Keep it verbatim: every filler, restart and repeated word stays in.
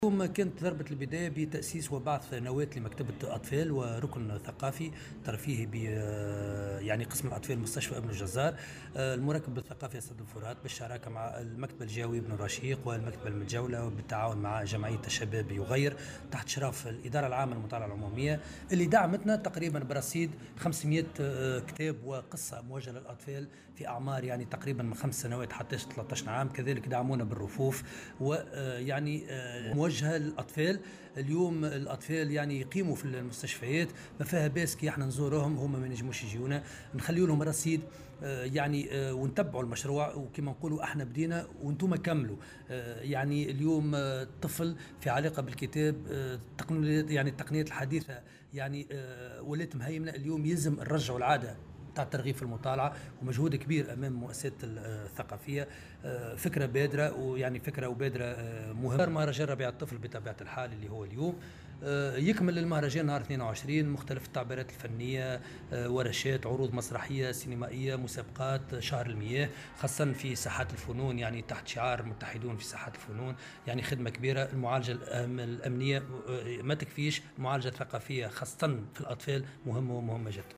اليوم كانت ضربة البداية بتأسيس وبعث نواة لمكتبة أطفال وركن ثقافي ترفيهي ب يعني قسم الأطفال مستشفى ابن الجزار، المركب الثقافي أسد الفرات بالشراكة مع المكتب الجوي ابن رشيق والمكتبة المتجولة وبالتعاون مع جمعية الشباب يغير تحت إشراف الإدارة العامة للمطالعة العمومية اللي دعمتنا تقريبا برصيد خمسمئة كتاب وقصة موجهة للأطفال في أعمار يعني تقريبا من خمس سنوات حتى ثلاثة عشر عام. كذلك دعمونا بالرفوف ويعني موجهه للاطفال. اليوم الاطفال يعني يقيموا في المستشفيات، ما فيها باس كي احنا نزورهم هم ما ينجموش يجيونا، نخليوا لهم رصيد يعني ونتبعوا المشروع، وكما نقولوا احنا بدينا وانتم كملوا. يعني اليوم الطفل في علاقه بالكتاب التقنيات يعني التقنيات الحديثه يعني ولات مهيمنه. اليوم يلزم نرجعوا العاده تاع الترغيب في المطالعه، ومجهود كبير امام المؤسسات الثقافيه. فكره بادره ويعني فكره وبادره مهمه. مهرجان ربيع الطفل بطبيعه الحال اللي هو اليوم يكمل المهرجان نهار اثنين وعشرين، مختلف التعبيرات الفنيه، ورشات، عروض مسرحيه سينمائيه، مسابقات، شهر المياه خاصه في ساحات الفنون يعني تحت شعار متحدون في ساحات الفنون. يعني خدمه كبيره. المعالجه الامنيه ما تكفيش، المعالجه الثقافيه خاصه في الاطفال مهمه ومهمه جدا.